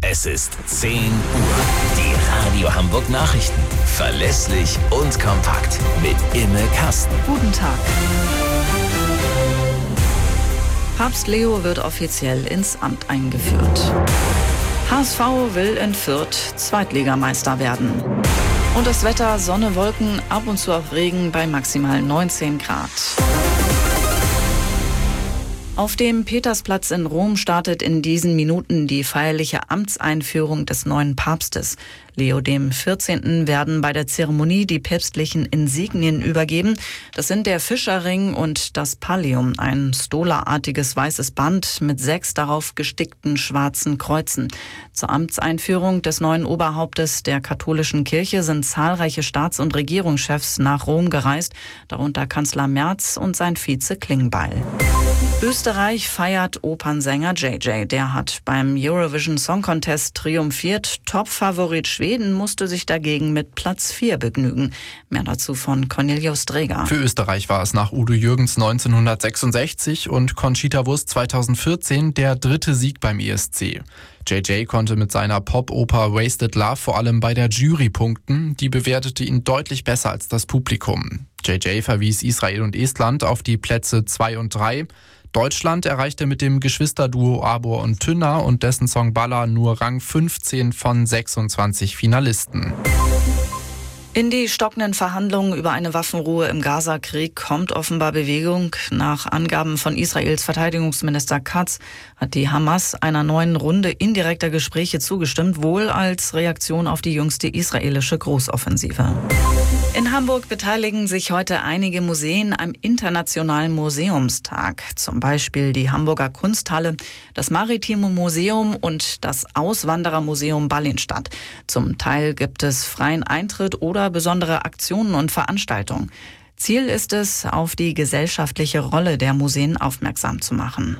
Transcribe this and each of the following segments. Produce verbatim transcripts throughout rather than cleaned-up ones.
Es ist zehn Uhr. Die Radio Hamburg Nachrichten. Verlässlich und kompakt. Mit Imme Kasten. Guten Tag. Papst Leo wird offiziell ins Amt eingeführt. H S V will in Fürth Zweitligameister werden. Und das Wetter: Sonne, Wolken, ab und zu auch Regen bei maximal neunzehn Grad. Auf dem Petersplatz in Rom startet in diesen Minuten die feierliche Amtseinführung des neuen Papstes. Leo dem vierzehnten werden bei der Zeremonie die päpstlichen Insignien übergeben. Das sind der Fischerring und das Pallium, ein stola-artiges weißes Band mit sechs darauf gestickten schwarzen Kreuzen. Zur Amtseinführung des neuen Oberhauptes der katholischen Kirche sind zahlreiche Staats- und Regierungschefs nach Rom gereist, darunter Kanzler Merz und sein Vize Klingbeil. Österreich feiert Opernsänger J J. Der hat beim Eurovision Song Contest triumphiert. Top-Favorit Schweden musste sich dagegen mit Platz vier begnügen. Mehr dazu von Cornelius Dreger. Für Österreich war es nach Udo Jürgens neunzehnhundertsechsundsechzig und Conchita Wurst zweitausendvierzehn der dritte Sieg beim E S C. J J konnte mit seiner Pop-Oper Wasted Love vor allem bei der Jury punkten. Die bewertete ihn deutlich besser als das Publikum. J J verwies Israel und Estland auf die Plätze zwei und drei. Deutschland erreichte mit dem Geschwisterduo Abor und Tünner und dessen Song Balla nur Rang fünfzehn von sechsundzwanzig Finalisten. In die stockenden Verhandlungen über eine Waffenruhe im Gaza-Krieg kommt offenbar Bewegung. Nach Angaben von Israels Verteidigungsminister Katz hat die Hamas einer neuen Runde indirekter Gespräche zugestimmt, wohl als Reaktion auf die jüngste israelische Großoffensive. In Hamburg beteiligen sich heute einige Museen am Internationalen Museumstag. Zum Beispiel die Hamburger Kunsthalle, das Maritime Museum und das Auswanderermuseum Ballinstadt. Zum Teil gibt es freien Eintritt oder besondere Aktionen und Veranstaltungen. Ziel ist es, auf die gesellschaftliche Rolle der Museen aufmerksam zu machen.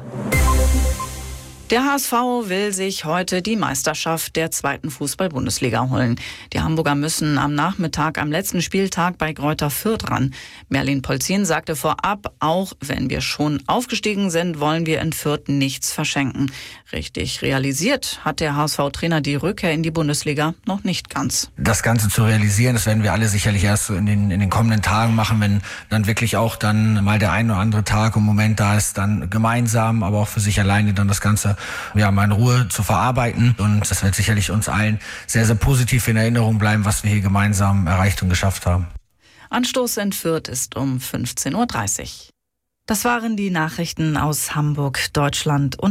Der H S V will sich heute die Meisterschaft der zweiten Fußball-Bundesliga holen. Die Hamburger müssen am Nachmittag am letzten Spieltag bei Greuther Fürth ran. Merlin Polzin sagte vorab, auch wenn wir schon aufgestiegen sind, wollen wir in Fürth nichts verschenken. Richtig realisiert hat der H S V-Trainer die Rückkehr in die Bundesliga noch nicht ganz. Das Ganze zu realisieren, das werden wir alle sicherlich erst so in den, in den kommenden Tagen machen, wenn dann wirklich auch dann mal der ein oder andere Tag und Moment da ist, dann gemeinsam, aber auch für sich alleine dann das Ganze ja, mal in Ruhe zu verarbeiten. Und das wird sicherlich uns allen sehr, sehr positiv in Erinnerung bleiben, was wir hier gemeinsam erreicht und geschafft haben. Anstoß in Fürth ist um fünfzehn Uhr dreißig. Das waren die Nachrichten aus Hamburg, Deutschland und